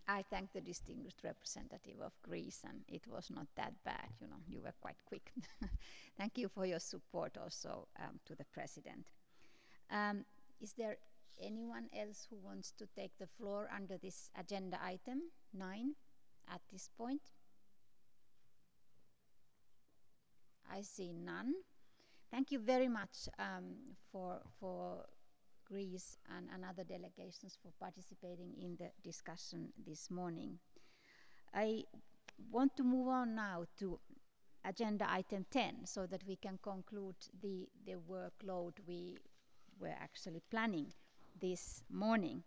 I thank the distinguished representative of Greece, and it was not that bad. You know, you were quite quick. Thank you for your support also to the president. Is there anyone else who wants to take the floor under this agenda item 9 at this point? I see none. Thank you very much for Greece and other delegations for participating in the discussion this morning. I want to move on now to agenda item 10 so that we can conclude the workload we were actually planning this morning.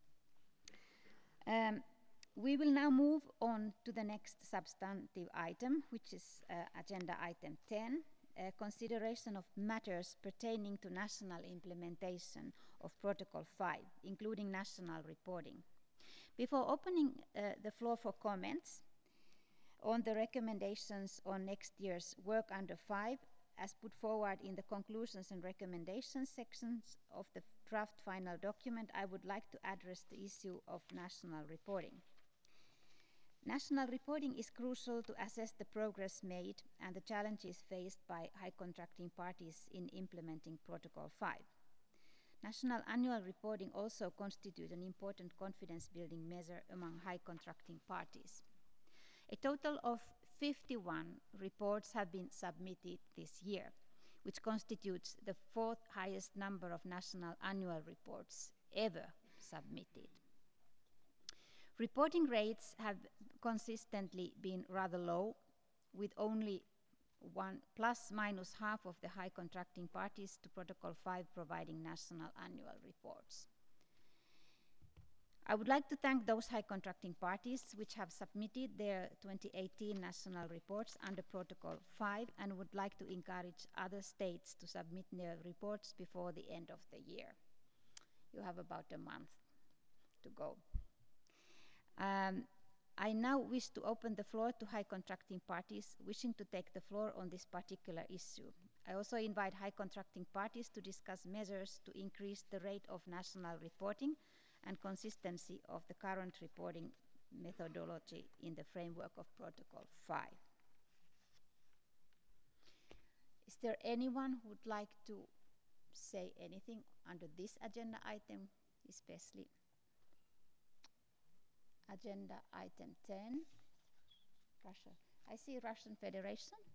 We will now move on to the next substantive item, which is agenda item 10, consideration of matters pertaining to national implementation of Protocol 5, including national reporting. Before opening the floor for comments on the recommendations on next year's work under 5, as put forward in the conclusions and recommendations sections of the draft final document, I would like to address the issue of national reporting. National reporting is crucial to assess the progress made and the challenges faced by high contracting parties in implementing Protocol 5. National annual reporting also constitutes an important confidence building measure among high contracting parties. A total of 51 reports have been submitted this year, which constitutes the fourth highest number of national annual reports ever submitted. Reporting rates have consistently been rather low, with only plus minus half of the high contracting parties to Protocol 5 providing national annual reports. I would like to thank those high contracting parties which have submitted their 2018 national reports under Protocol 5 and would like to encourage other states to submit their reports before the end of the year. You have about a month to go. I now wish to open the floor to high contracting parties wishing to take the floor on this particular issue. I also invite high contracting parties to discuss measures to increase the rate of national reporting and consistency of the current reporting methodology in the framework of Protocol 5. Is there anyone who would like to say anything under this agenda item, especially agenda item 10? Russia. I see Russian Federation.